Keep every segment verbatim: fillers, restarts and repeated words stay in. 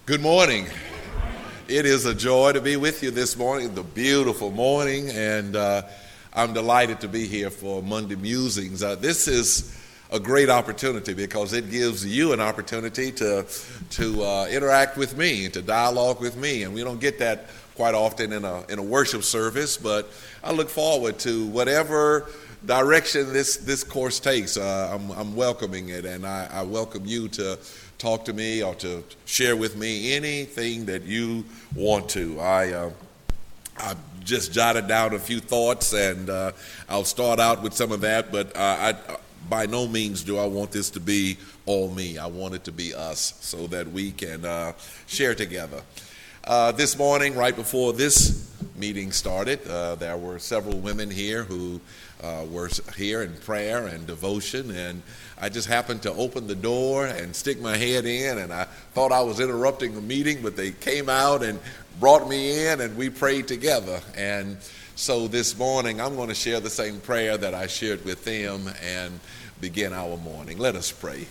Good morning. It is a joy to be with you this morning, the beautiful morning, and uh, I'm delighted to be here for Monday Musings. Uh, this is a great opportunity because it gives you an opportunity to to uh, interact with me, to dialogue with me, and we don't get that quite often in a in a worship service, but I look forward to whatever direction this this course takes. Uh, I'm, I'm welcoming it, and I, I welcome you to talk to me or to share with me anything that you want to. I uh, I just jotted down a few thoughts, and uh, I'll start out with some of that, but uh, I, by no means do I want this to be all me. I want it to be us so that we can uh, share together. Uh, this morning, right before this meeting started, uh, there were several women here who uh, were here in prayer and devotion, and I just happened to open the door and stick my head in, and I thought I was interrupting a meeting, but they came out and brought me in, and we prayed together. And so this morning, I'm going to share the same prayer that I shared with them and begin our morning. Let us pray.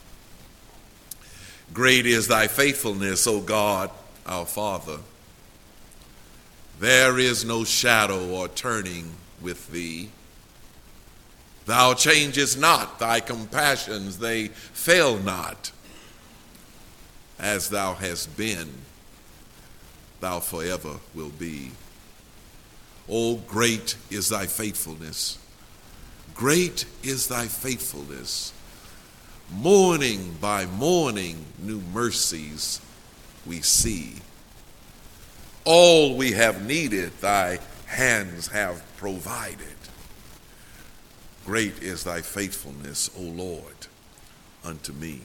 Great is thy faithfulness, O God, our Father. There is no shadow or turning with thee. Thou changest not, thy compassions, they fail not. As thou hast been, thou forever will be. O great is thy faithfulness. Great is thy faithfulness. Morning by morning, new mercies we see. All we have needed, thy hands have provided. Great is thy faithfulness, O Lord, unto me.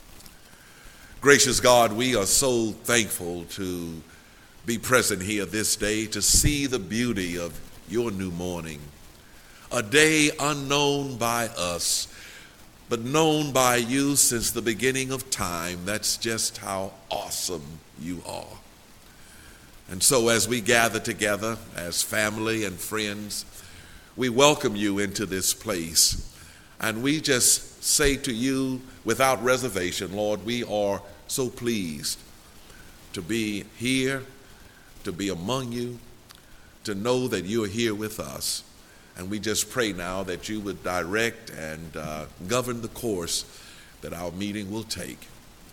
Gracious God, we are so thankful to be present here this day, to see the beauty of your new morning, a day unknown by us, but known by you since the beginning of time. That's just how awesome you are. And so as we gather together as family and friends, we welcome you into this place, and we just say to you without reservation, Lord, we are so pleased to be here, to be among you, to know that you are here with us. And we just pray now that you would direct and uh, govern the course that our meeting will take.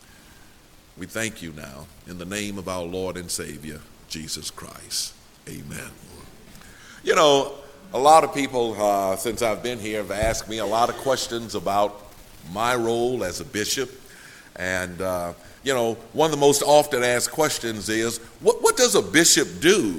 We thank you now in the name of our Lord and Savior, Jesus Christ. Amen. You know, a lot of people, uh, since I've been here, have asked me a lot of questions about my role as a bishop. And, uh, you know, one of the most often asked questions is, what, what does a bishop do?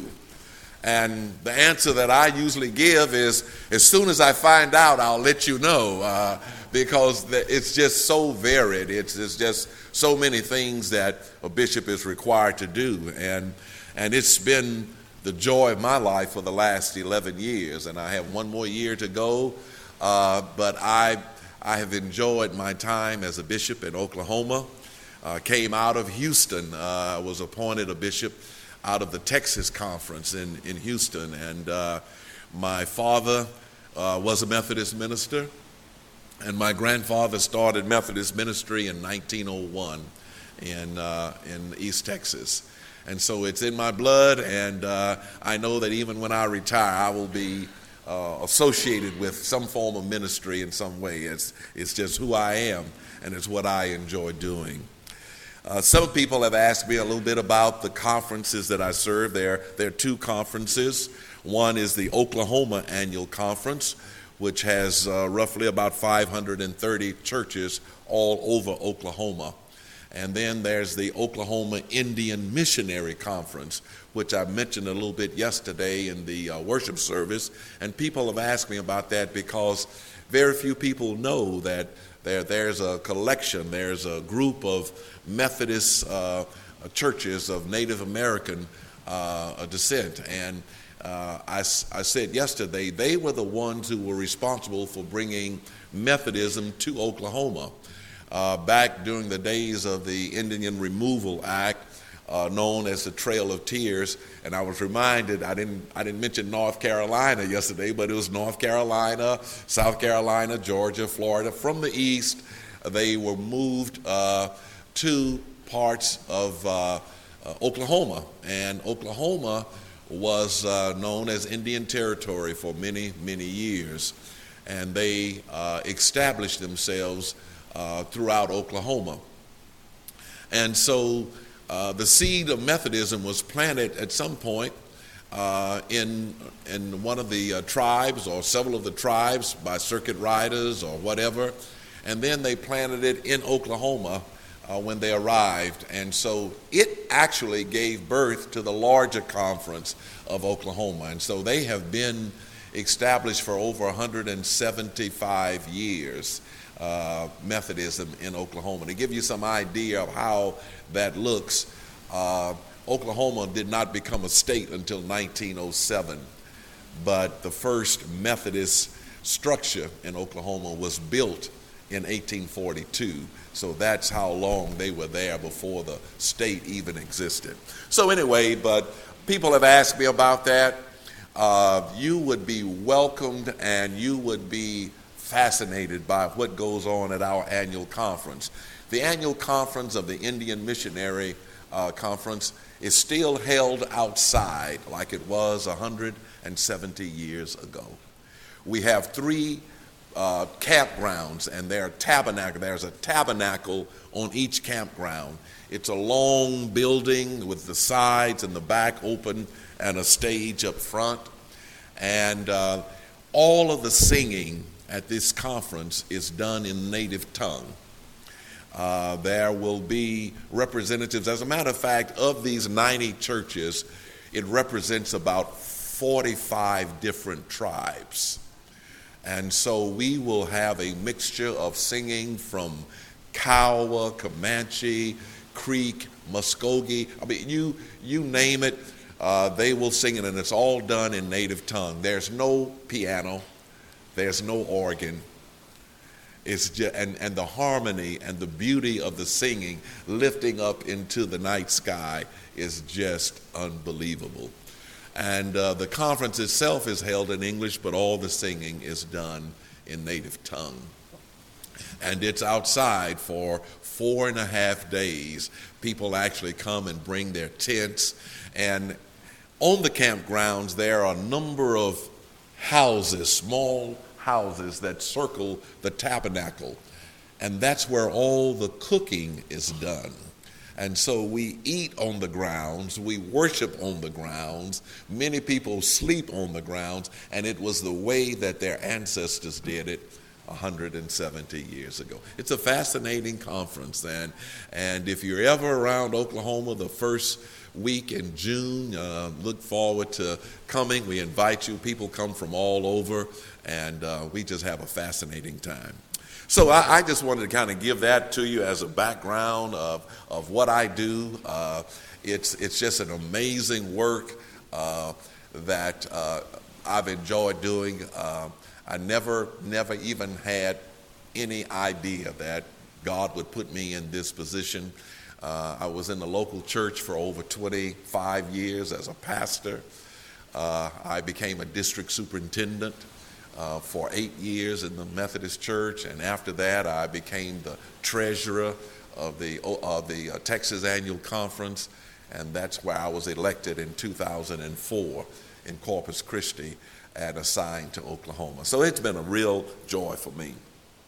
And the answer that I usually give is, as soon as I find out, I'll let you know, uh, because the, it's just so varied. It's, it's just so many things that a bishop is required to do. And, and it's been the joy of my life for the last eleven years, and I have one more year to go, uh, but I I have enjoyed my time as a bishop in Oklahoma. Uh, came out of Houston. I uh, was appointed a bishop out of the Texas Conference in, in Houston, and uh, my father uh, was a Methodist minister, and my grandfather started Methodist ministry in nineteen oh one in, uh, in East Texas. And so it's in my blood, and uh, I know that even when I retire, I will be uh, associated with some form of ministry in some way. It's, it's just who I am, and it's what I enjoy doing. Uh, some people have asked me a little bit about the conferences that I serve. There, there are two conferences. One is the Oklahoma Annual Conference, which has uh, roughly about five hundred thirty churches all over Oklahoma. And then there's the Oklahoma Indian Missionary Conference, which I mentioned a little bit yesterday in the uh, worship service. And people have asked me about that because very few people know that there, there's a collection, there's a group of Methodist uh, churches of Native American uh, descent. And uh, I, I said yesterday, they were the ones who were responsible for bringing Methodism to Oklahoma. Uh, back during the days of the Indian Removal Act, uh, known as the Trail of Tears, and I was reminded, I didn't I didn't mention North Carolina yesterday, but it was North Carolina, South Carolina, Georgia, Florida. From the east, they were moved uh, to parts of uh, uh, Oklahoma. And Oklahoma was uh, known as Indian Territory for many, many years. And they uh, established themselves uh, throughout Oklahoma. And so uh, the seed of Methodism was planted at some point uh, in, in one of the uh, tribes or several of the tribes by circuit riders or whatever. And then they planted it in Oklahoma uh, when they arrived. And so it actually gave birth to the larger conference of Oklahoma. And so they have been established for over one hundred seventy-five years, uh, Methodism in Oklahoma. To give you some idea of how that looks, uh, Oklahoma did not become a state until nineteen oh seven, but the first Methodist structure in Oklahoma was built in eighteen forty-two. So that's how long they were there before the state even existed. So anyway, but people have asked me about that. Uh, you would be welcomed and you would be fascinated by what goes on at our annual conference. The annual conference of the Indian Missionary uh, Conference is still held outside like it was one hundred seventy years ago. We have three uh, campgrounds, and there are tabernacle. There's a tabernacle on each campground. It's a long building with the sides and the back open and a stage up front. And uh, all of the singing at this conference is done in native tongue. Uh, there will be representatives. As a matter of fact, of these ninety churches, it represents about forty-five different tribes. And so we will have a mixture of singing from Kiowa, Comanche, Creek, Muskogee. I mean, you you name it, uh, they will sing it, and it's all done in native tongue. There's no piano, there's no organ. It's just, and, and the harmony and the beauty of the singing lifting up into the night sky is just unbelievable. And uh, the conference itself is held in English, but all the singing is done in native tongue. And it's outside for four and a half days. People actually come and bring their tents. And on the campgrounds, there are a number of houses, small houses that circle the tabernacle. And that's where all the cooking is done. And so we eat on the grounds, we worship on the grounds, many people sleep on the grounds, and it was the way that their ancestors did it one hundred seventy years ago. It's a fascinating conference, and, and if you're ever around Oklahoma the first week in June, uh, look forward to coming. We invite you. People come from all over, and uh, we just have a fascinating time. So I, I just wanted to kind of give that to you as a background of, of what I do. Uh, it's, it's just an amazing work uh, that uh, I've enjoyed doing. Uh, I never, never even had any idea that God would put me in this position. Uh, I was in the local church for over twenty-five years as a pastor. Uh, I became a district superintendent Uh, for eight years in the Methodist Church, and after that I became the treasurer of the of the uh, Texas Annual Conference, and that's where I was elected in two thousand four in Corpus Christi and assigned to Oklahoma. So it's been a real joy for me.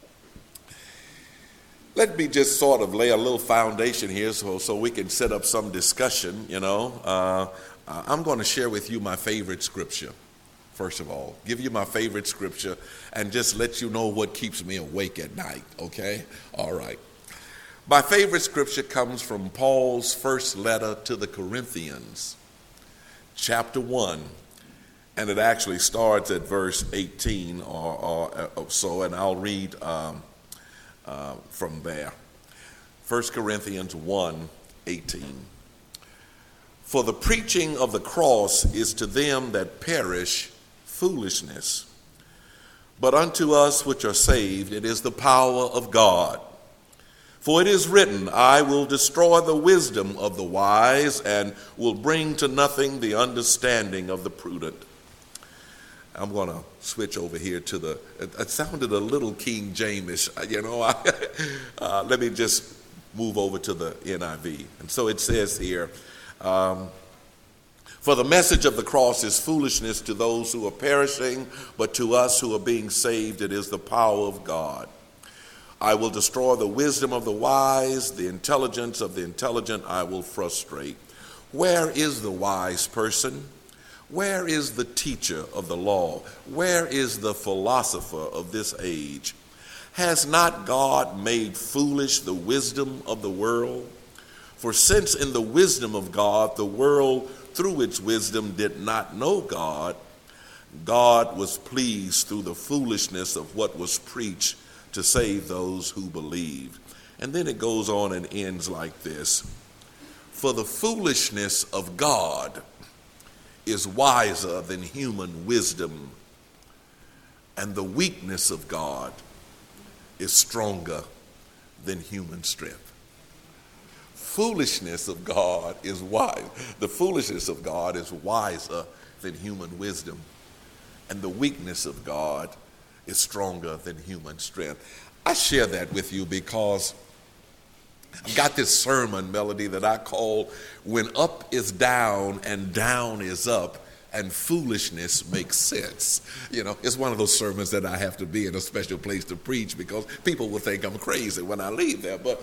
Let me just sort of lay a little foundation here so, so we can set up some discussion, you know. Uh, I'm going to share with you my favorite scripture. First of all, give you my favorite scripture and just let you know what keeps me awake at night, okay? All right. My favorite scripture comes from Paul's first letter to the Corinthians, chapter one, and it actually starts at verse eighteen or, or, or so, and I'll read um, uh, from there. First Corinthians one, eighteen. For the preaching of the cross is to them that perish foolishness, but unto us which are saved it is the power of God. For it is written, I will destroy the wisdom of the wise and will bring to nothing the understanding of the prudent. I'm going to switch over here to the, it, it sounded a little King James-ish, you know. I, uh, let me just move over to the N I V. And so it says here, um, for the message of the cross is foolishness to those who are perishing, but to us who are being saved, it is the power of God. I will destroy the wisdom of the wise, the intelligence of the intelligent I will frustrate. Where is the wise person? Where is the teacher of the law? Where is the philosopher of this age? Has not God made foolish the wisdom of the world? For since in the wisdom of God, the world through its wisdom did not know God, God was pleased through the foolishness of what was preached to save those who believed. And then it goes on and ends like this. For the foolishness of God is wiser than human wisdom, and the weakness of God is stronger than human strength. Foolishness of God is wise. The foolishness of God is wiser than human wisdom, and the weakness of God is stronger than human strength. I share that with you because I've got this sermon melody that I call When Up is Down and Down is Up and Foolishness Makes Sense. You know, it's one of those sermons that I have to be in a special place to preach because people will think I'm crazy when I leave there. But,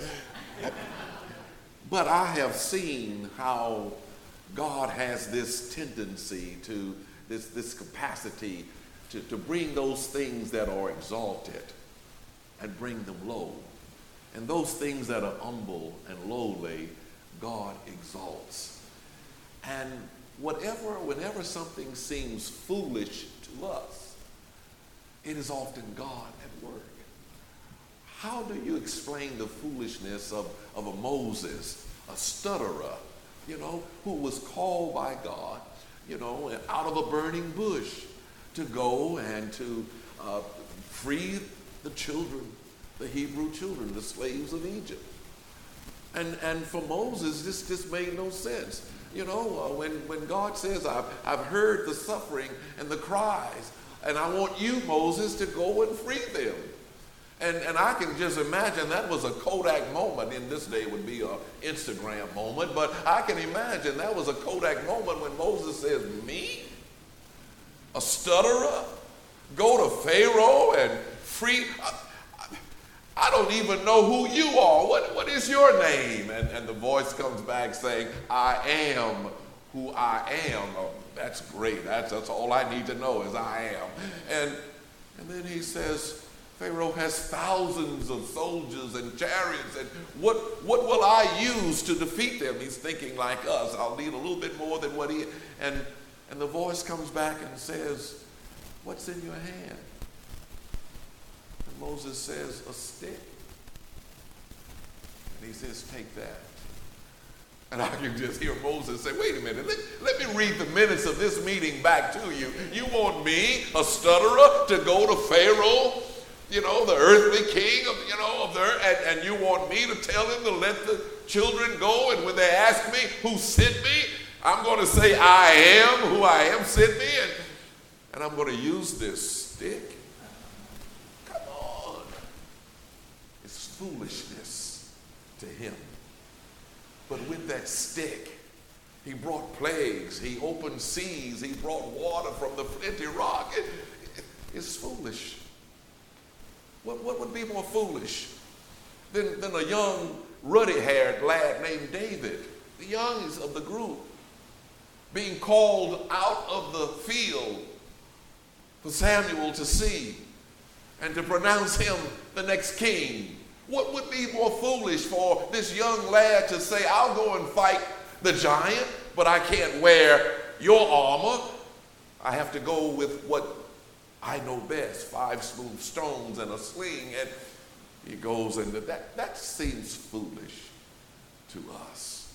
but I have seen how God has this tendency to, this, this capacity to, to bring those things that are exalted and bring them low. And those things that are humble and lowly, God exalts. And whatever, whenever something seems foolish to us, it is often God at work. How do you explain the foolishness of, of a Moses, a stutterer, you know, who was called by God, you know, out of a burning bush to go and to uh, free the children, the Hebrew children, the slaves of Egypt. And and for Moses, this just made no sense. You know, uh, when, when God says, I've, I've heard the suffering and the cries, and I want you, Moses, to go and free them. And, and I can just imagine that was a Kodak moment. In this day would be an Instagram moment, but I can imagine that was a Kodak moment when Moses says, me, a stutterer, go to Pharaoh and free... I, I don't even know who you are. What, what is your name? And, and the voice comes back saying, I am who I am. Oh, that's great. That's, that's all I need to know is I am. And, and then he says, Pharaoh has thousands of soldiers and chariots. And what, what will I use to defeat them? He's thinking like us. I'll need a little bit more than what he... And, and the voice comes back and says, what's in your hand? Moses says, a stick. And he says, take that. And I can just hear Moses say, wait a minute, let, let me read the minutes of this meeting back to you. You want me, a stutterer, to go to Pharaoh, you know, the earthly king of, you know, of the earth, and, and you want me to tell him to let the children go, and when they ask me who sent me, I'm going to say, I am who I am sent me, and, and I'm going to use this stick. Foolishness to him. But with that stick, he brought plagues, he opened seas, he brought water from the flinty rock. It, it, it's foolish. What, what would be more foolish than, than a young, ruddy-haired lad named David, the youngest of the group, being called out of the field for Samuel to see and to pronounce him the next king? What would be more foolish for this young lad to say, I'll go and fight the giant, but I can't wear your armor. I have to go with what I know best, five smooth stones and a sling. And he goes, and that, that seems foolish to us.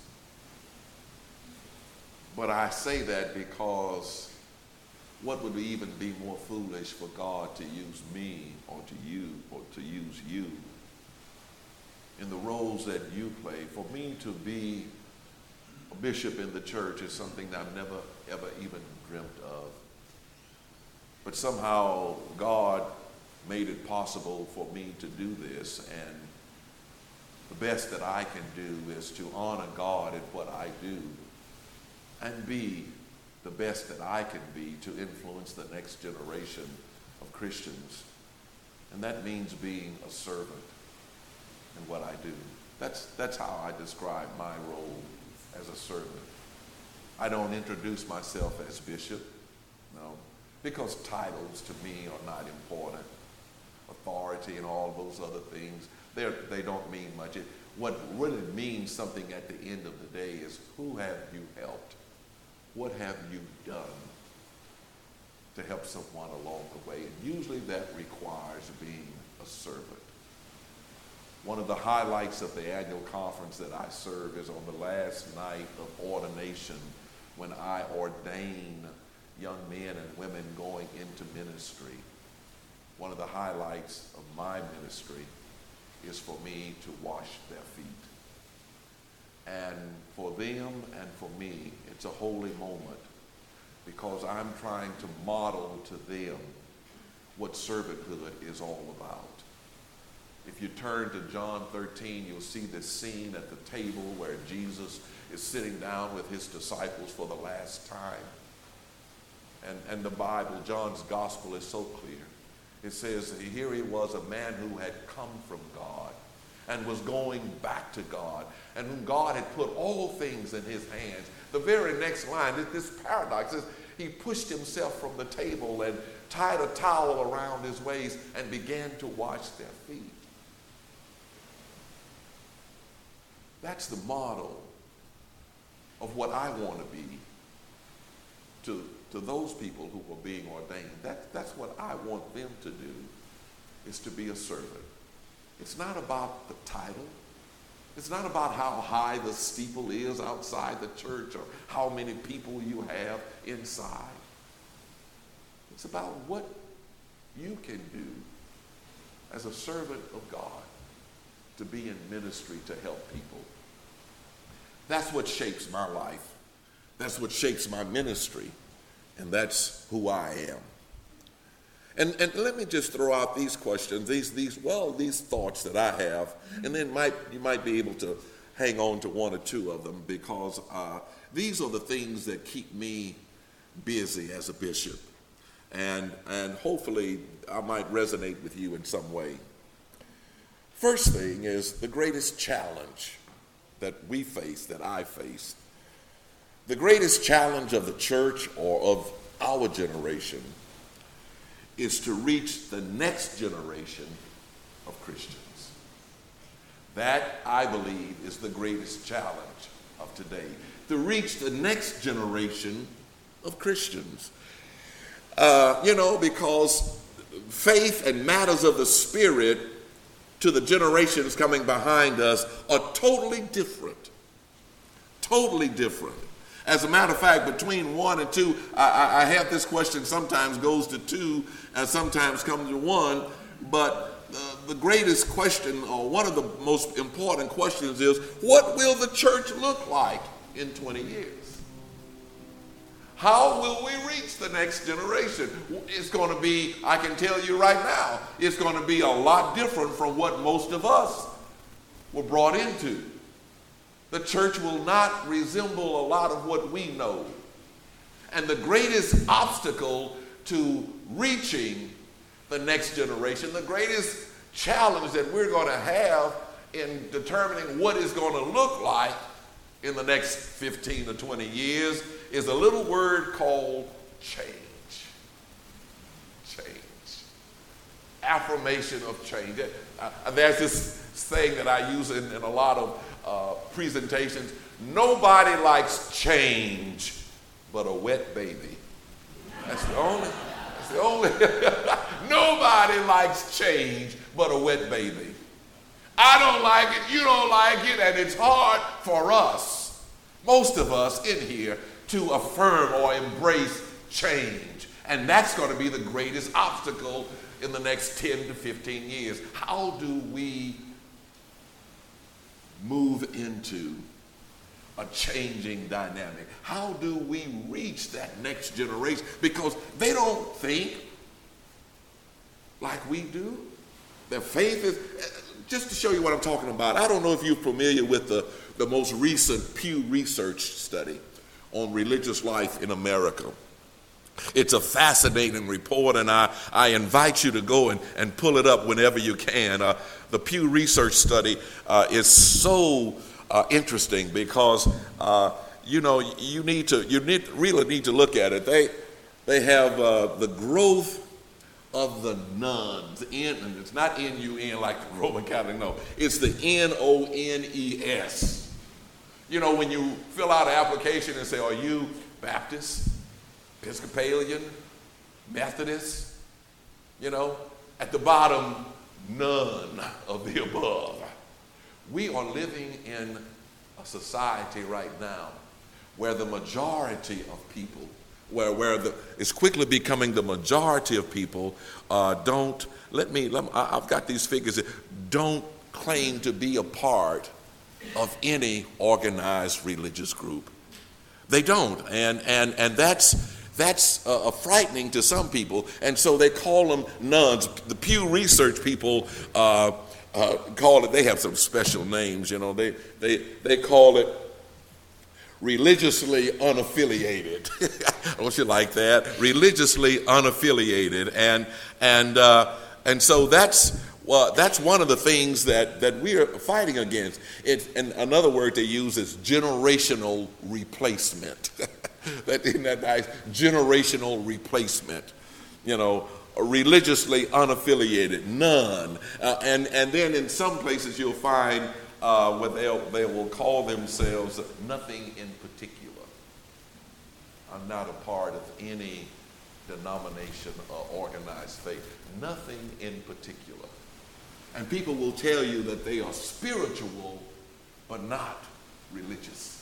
But I say that because what would even be more foolish for God to use me or to you or to use you in the roles that you play? For me to be a bishop in the church is something that I've never, ever even dreamt of. But somehow God made it possible for me to do this. And the best that I can do is to honor God in what I do and be the best that I can be to influence the next generation of Christians. And that means being a servant in what I do. That's, that's how I describe my role as a servant. I don't introduce myself as bishop, no, because titles to me are not important. Authority and all those other things, they're, they don't mean much. It, what really means something at the end of the day is, who have you helped? What have you done to help someone along the way? And usually that requires being a servant. One of the highlights of the annual conference that I serve is on the last night of ordination, when I ordain young men and women going into ministry. One of the highlights of my ministry is for me to wash their feet. And for them and for me, it's a holy moment, because I'm trying to model to them what servanthood is all about. If you turn to John thirteen, you'll see this scene at the table where Jesus is sitting down with his disciples for the last time. And, and the Bible, John's gospel, is so clear. It says, here he was, a man who had come from God and was going back to God, and whom God had put all things in his hands. The very next line, this paradox is, he pushed himself from the table and tied a towel around his waist and began to wash their feet. That's the model of what I want to be to, to those people who are being ordained. That, that's what I want them to do, is to be a servant. It's not about the title. It's not about how high the steeple is outside the church or how many people you have inside. It's about what you can do as a servant of God to be in ministry to help people. That's what shapes my life. That's what shapes my ministry. And that's who I am. And, and let me just throw out these questions, these, these, well, these thoughts that I have, and then might, you might be able to hang on to one or two of them, because uh, these are the things that keep me busy as a bishop. And, and hopefully I might resonate with you in some way. First thing is the greatest challenge that we face, that I face. The greatest challenge of the church or of our generation is to reach the next generation of Christians. That, I believe, is the greatest challenge of today, to reach the next generation of Christians. Uh, you know, because faith and matters of the Spirit to the generations coming behind us are totally different. Totally different. As a matter of fact, between one and two, I, I have this question sometimes goes to two and sometimes comes to one, but uh, the greatest question, or one of the most important questions, is what will the church look like in twenty years? How will we reach the next generation? It's going to be, I can tell you right now, it's going to be a lot different from what most of us were brought into. The church will not resemble a lot of what we know. And the greatest obstacle to reaching the next generation, the greatest challenge that we're going to have in determining what it's going to look like in the next fifteen to twenty years, is a little word called change. Change. Affirmation of change. Uh, there's this saying that I use in, in a lot of uh, presentations. Nobody likes change but a wet baby. That's the only, that's the only. Nobody likes change but a wet baby. I don't like it, you don't like it, and it's hard for us, most of us in here, to affirm or embrace change. And that's going to be the greatest obstacle in the next ten to fifteen years. How do we move into a changing dynamic? How do we reach that next generation? Because they don't think like we do. Their faith is, just to show you what I'm talking about, I don't know if you're familiar with the, the most recent Pew Research study on religious life in America. It's a fascinating report, and I, I invite you to go and, and pull it up whenever you can. Uh, the Pew Research study uh, is so uh, interesting because, uh, you know, you need to, you need, really need to look at it. They, they have uh, the growth of the nuns. N, and it's not N U N like the Roman Catholic, no. It's the N O N E S. You know, when you fill out an application and say, are you Baptist, Episcopalian, Methodist? You know, at the bottom, none of the above. We are living in a society right now where the majority of people, where, where the, it's quickly becoming the majority of people uh, don't, let me, let me, I've got these figures, don't claim to be a part of any organized religious group. They don't, and, and, and that's, That's uh, frightening to some people, and so they call them nuns. The Pew Research people uh, uh, call it, they have some special names, you know, they, they, they call it religiously unaffiliated. Don't you like that? Religiously unaffiliated, and and uh, and so that's well, that's one of the things that, that we are fighting against. It, and another word they use is generational replacement. That isn't that nice? Generational replacement. You know, religiously unaffiliated, none. Uh, and, and then in some places you'll find uh, where they'll, they will call themselves nothing in particular. I'm not a part of any denomination or organized faith. Nothing in particular. And people will tell you that they are spiritual, but not religious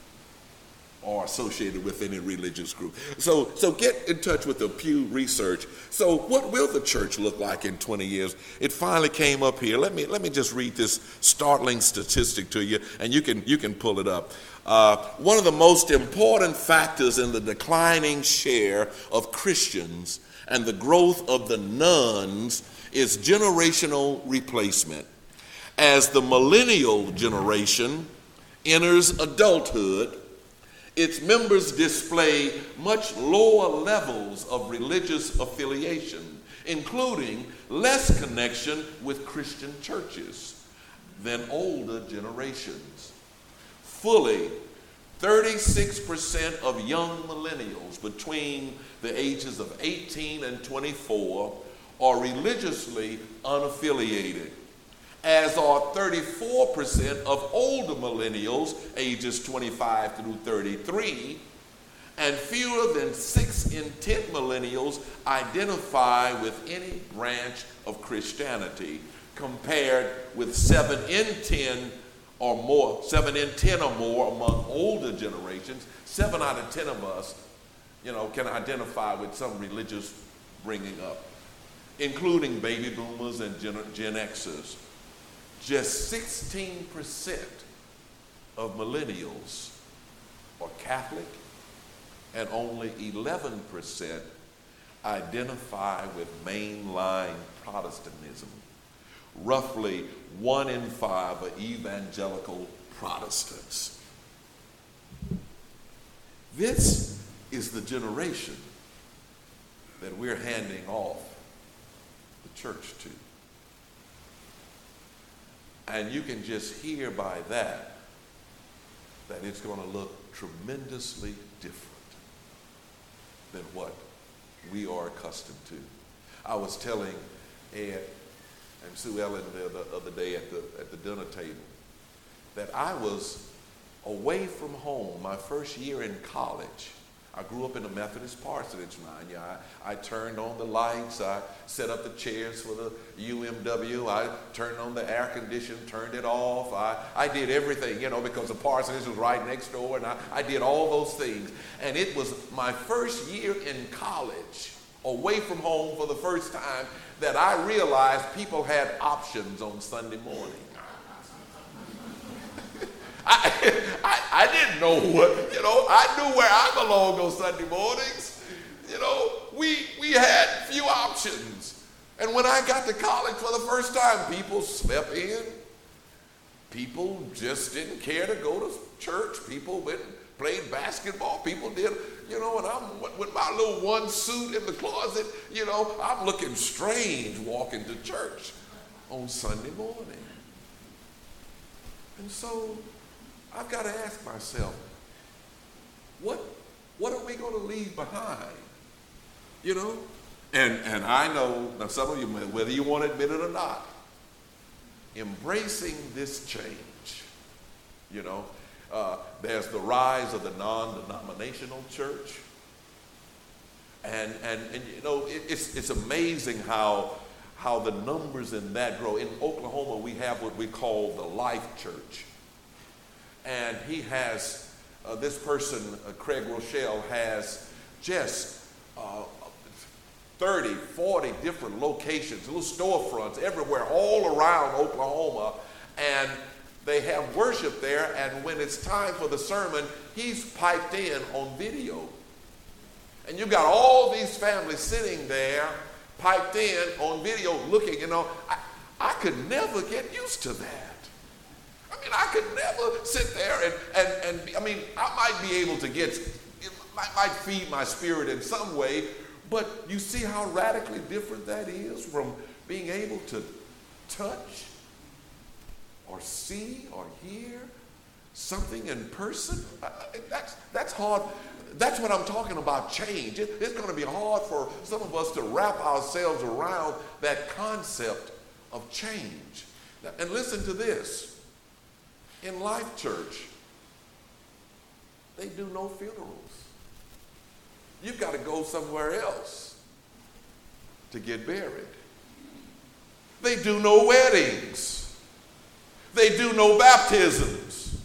or associated with any religious group. So, so get in touch with the Pew Research. So what will the church look like in twenty years? It finally came up here. Let me, let me just read this startling statistic to you, and you can, you can pull it up. Uh, one of the most important factors in the declining share of Christians and the growth of the nuns is generational replacement. As the millennial generation enters adulthood, its members display much lower levels of religious affiliation, including less connection with Christian churches than older generations. Fully thirty-six percent of young millennials between the ages of eighteen and twenty-four are religiously unaffiliated, as are thirty-four percent of older millennials ages twenty-five through thirty-three, and fewer than six in ten millennials identify with any branch of Christianity, compared with seven in ten or more, seven in ten or more among older generations. Seven out of ten of us, you know, can identify with some religious bringing up, including baby boomers and Gen, Gen Xers. Just sixteen percent of millennials are Catholic, and only eleven percent identify with mainline Protestantism. Roughly one in five are evangelical Protestants. This is the generation that we're handing off the church to. And you can just hear by that that it's going to look tremendously different than what we are accustomed to. I was telling Ed and Sue Ellen the, the other day at the, at the dinner table that I was away from home my first year in college. I grew up in the Methodist parsonage line. Yeah, I, I turned on the lights. I set up the chairs for the U M W. I turned on the air conditioner, turned it off. I, I did everything, you know, because the parsonage was right next door, and I, I did all those things. And it was my first year in college, away from home for the first time, that I realized people had options on Sunday morning. I, I, I didn't know what, you know, I knew where I belonged on Sunday mornings. You know, we, we had few options. And when I got to college for the first time, people slept in. People just didn't care to go to church. People went and played basketball. People did, you know, and I'm with my little one suit in the closet, you know, I'm looking strange walking to church on Sunday morning. And so I've got to ask myself, what, what are we going to leave behind? You know? And, and I know, now some of you, whether you want to admit it or not, embracing this change, you know, uh, there's the rise of the non-denominational church. And, and, and you know, it, it's, it's amazing how, how the numbers in that grow. In Oklahoma, we have what we call the Life Church. And he has, uh, this person, uh, Craig Rochelle, has just uh, thirty, forty different locations, little storefronts everywhere, all around Oklahoma. And they have worship there, and when it's time for the sermon, he's piped in on video. And you've got all these families sitting there, piped in on video, looking, you know, I, I could never get used to that. I mean, I could never sit there and, and, and I mean, I might be able to get, it might, might feed my spirit in some way, but you see how radically different that is from being able to touch or see or hear something in person. That's, that's hard. That's what I'm talking about, change. It, it's going to be hard for some of us to wrap ourselves around that concept of change. And listen to this. In Life Church, they do no funerals. You've got to go somewhere else to get buried. They do no weddings. They do no baptisms.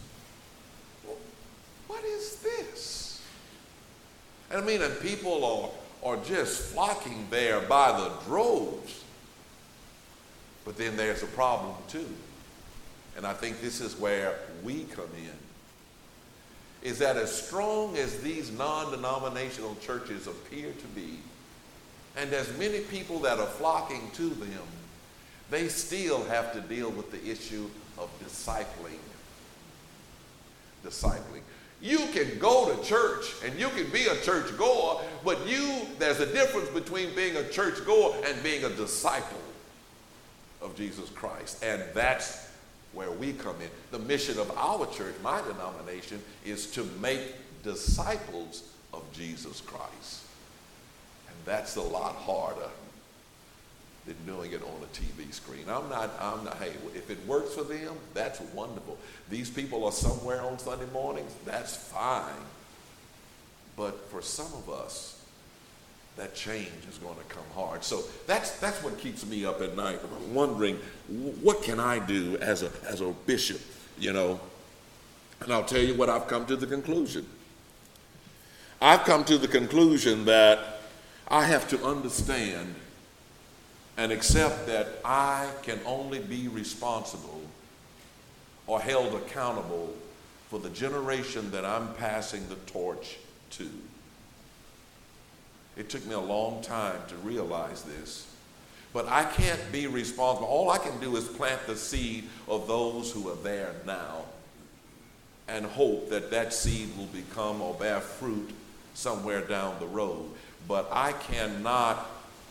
What is this? And I mean, and people are, are just flocking there by the droves. But then there's a problem too. And I think this is where we come in, is that as strong as these non-denominational churches appear to be, and as many people that are flocking to them, they still have to deal with the issue of discipling. Discipling. You can go to church and you can be a church goer, but you, there's a difference between being a church goer and being a disciple of Jesus Christ. And that's where we come in. The mission of our church, my denomination, is to make disciples of Jesus Christ. And that's a lot harder than doing it on a T V screen. I'm not, I'm not, hey, if it works for them, that's wonderful. These people are somewhere on Sunday mornings, that's fine. But for some of us, that change is going to come hard. So that's that's what keeps me up at night. I'm wondering, what can I do as a as a bishop, you know? And I'll tell you what I've come to the conclusion. I've come to the conclusion that I have to understand and accept that I can only be responsible or held accountable for the generation that I'm passing the torch to. It took me a long time to realize this. But I can't be responsible. All I can do is plant the seed of those who are there now and hope that that seed will become or bear fruit somewhere down the road. But I cannot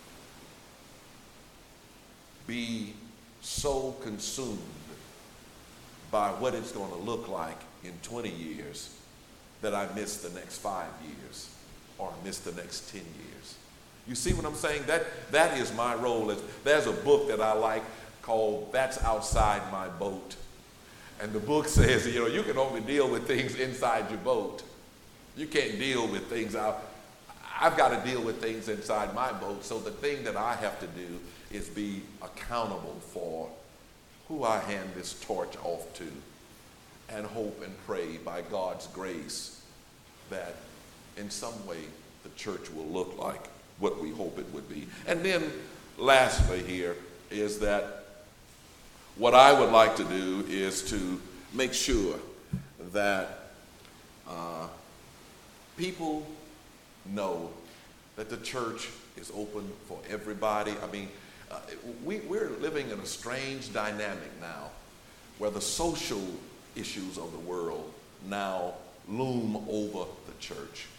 be so consumed by what it's going to look like in twenty years that I miss the next five years. Or I miss the next ten years. You see what I'm saying? That, that is my role. There's a book that I like called That's Outside My Boat. And the book says, you know, you can only deal with things inside your boat. You can't deal with things out. I've got to deal with things inside my boat. So the thing that I have to do is be accountable for who I hand this torch off to, and hope and pray by God's grace that in some way the church will look like what we hope it would be. And then lastly here is that what I would like to do is to make sure that uh, people know that the church is open for everybody. I mean, Uh, we, we're living in a strange dynamic now where the social issues of the world now loom over the church.